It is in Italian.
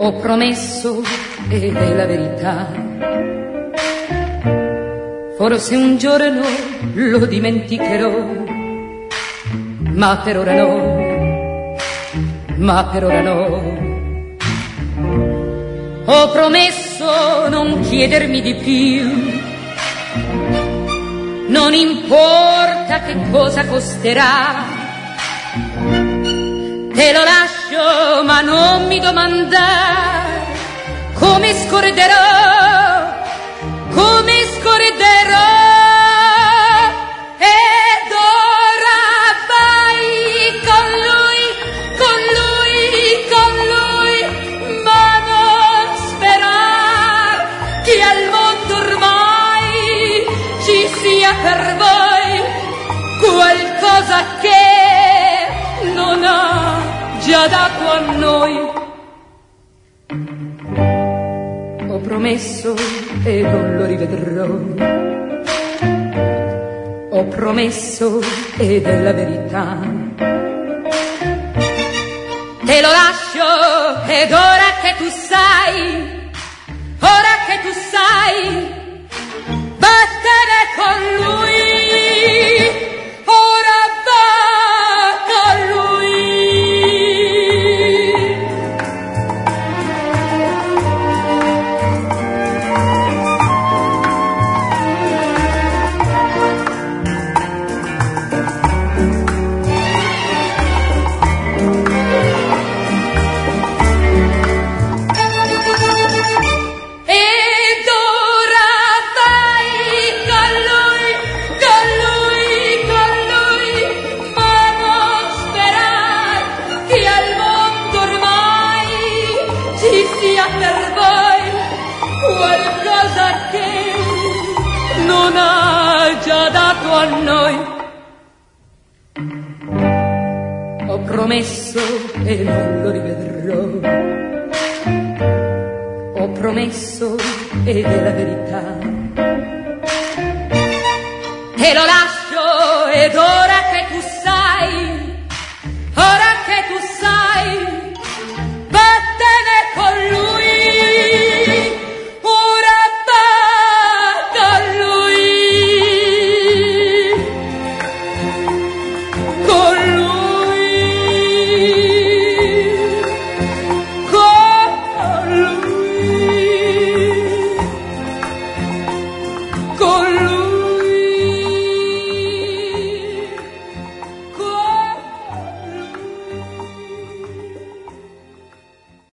Ho promesso ed è la verità. Forse un giorno lo dimenticherò, ma per ora no, ma per ora no. Ho promesso non chiedermi di più, non importa che cosa costerà. Te lo lascio, ma non mi domandare come scorderò, come scorderò. Ed ora vai con lui, con lui, con lui, ma non sperar che al mondo ormai ci sia per voi qualcosa che non ha già dato a noi. Ho promesso e non lo rivedrò. Ho promesso ed è la verità. Te lo lascio ed ora che tu sai, ora che tu sai, vattene con lui. Ora va con lui. Non ha già dato a noi. Ho promesso e non lo rivedrò. Ho promesso ed è la verità. Te lo lascio ed ora